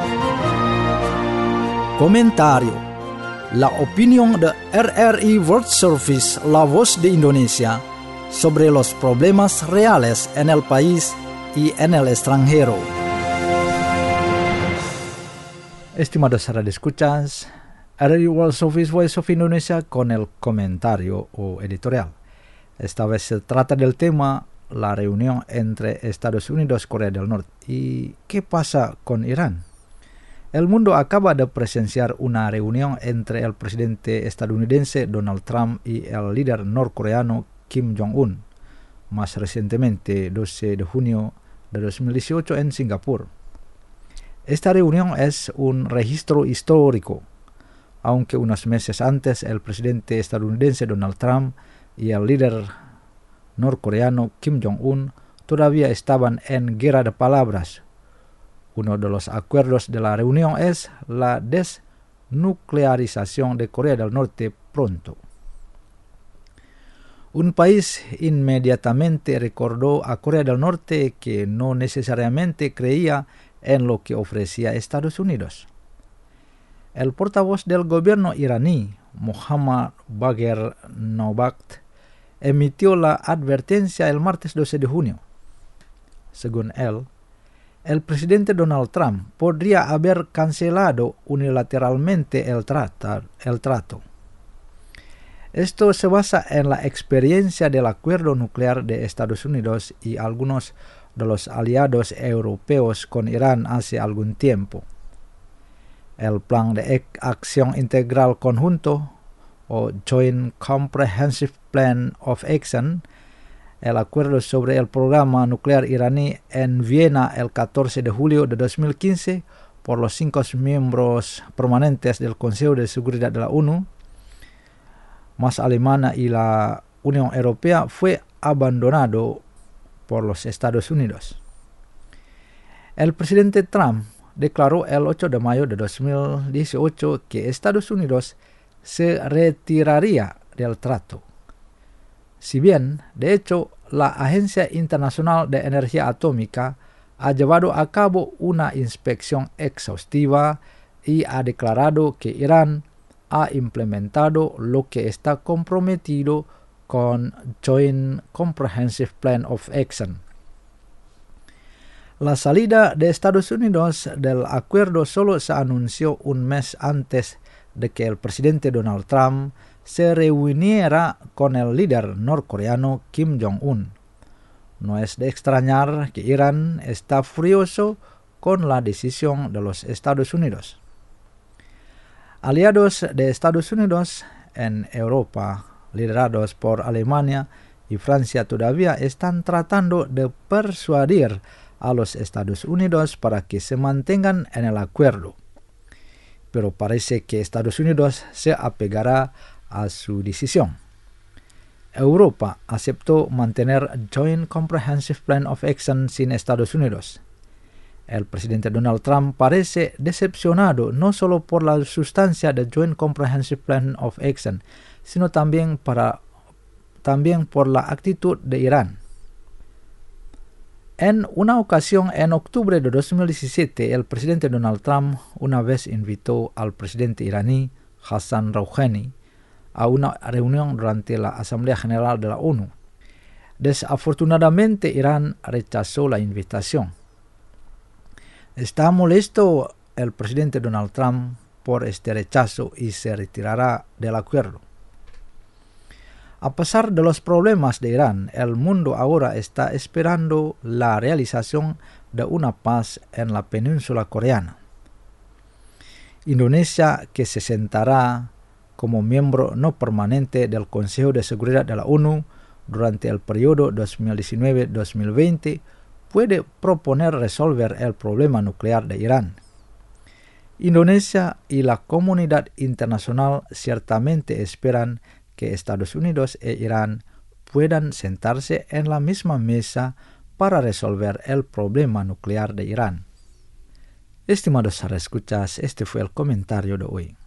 Comentario. La opinión de RRI World Service, la voz de Indonesia, sobre los problemas reales en el país y en el extranjero. Estimados radioescuchas, RRI World Service Voice of Indonesia con el comentario o editorial. Esta vez se trata del tema la reunión entre Estados Unidos y Corea del Norte. ¿Y qué pasa con Irán? El mundo acaba de presenciar una reunión entre el presidente estadounidense Donald Trump y el líder norcoreano Kim Jong-un, más recientemente 12 de junio de 2018 en Singapur. Esta reunión es un registro histórico, aunque unos meses antes el presidente estadounidense Donald Trump y el líder norcoreano Kim Jong-un todavía estaban en guerra de palabras. Uno de los acuerdos de la reunión es la desnuclearización de Corea del Norte pronto. Un país inmediatamente recordó a Corea del Norte que no necesariamente creía en lo que ofrecía Estados Unidos. El portavoz del gobierno iraní, Mohammad Bagher Nobakht, emitió la advertencia el martes 12 de junio. Según él, el presidente Donald Trump podría haber cancelado unilateralmente el trato. Esto se basa en la experiencia del acuerdo nuclear de Estados Unidos y algunos de los aliados europeos con Irán hace algún tiempo. El Plan de Acción Integral Conjunto, o Joint Comprehensive Plan of Action, el acuerdo sobre el programa nuclear iraní en Viena el 14 de julio de 2015 por los 5 miembros permanentes del Consejo de Seguridad de la ONU, más Alemania y la Unión Europea, fue abandonado por los Estados Unidos. El presidente Trump declaró el 8 de mayo de 2018 que Estados Unidos se retiraría del trato. Si bien, de hecho, la Agencia Internacional de Energía Atómica ha llevado a cabo una inspección exhaustiva y ha declarado que Irán ha implementado lo que está comprometido con Joint Comprehensive Plan of Action. La salida de Estados Unidos del acuerdo solo se anunció un mes antes de que el presidente Donald Trump se reuniera con el líder norcoreano Kim Jong-un. No es de extrañar que Irán está furioso con la decisión de los Estados Unidos. Aliados de Estados Unidos en Europa, liderados por Alemania y Francia, todavía están tratando de persuadir a los Estados Unidos para que se mantengan en el acuerdo. Pero parece que Estados Unidos se apegará a su decisión. Europa aceptó mantener Joint Comprehensive Plan of Action sin Estados Unidos. El presidente Donald Trump parece decepcionado no solo por la sustancia del Joint Comprehensive Plan of Action, sino también por la actitud de Irán. En una ocasión, en octubre de 2017, el presidente Donald Trump una vez invitó al presidente iraní Hassan Rouhani a una reunión durante la Asamblea General de la ONU. Desafortunadamente, Irán rechazó la invitación. Está molesto el presidente Donald Trump por este rechazo y se retirará del acuerdo. A pesar de los problemas de Irán, el mundo ahora está esperando la realización de una paz en la península coreana. Indonesia, que se sentará como miembro no permanente del Consejo de Seguridad de la ONU durante el periodo 2019-2020, puede proponer resolver el problema nuclear de Irán. Indonesia y la comunidad internacional ciertamente esperan que Estados Unidos e Irán puedan sentarse en la misma mesa para resolver el problema nuclear de Irán. Estimados radioescuchas, este fue el comentario de hoy.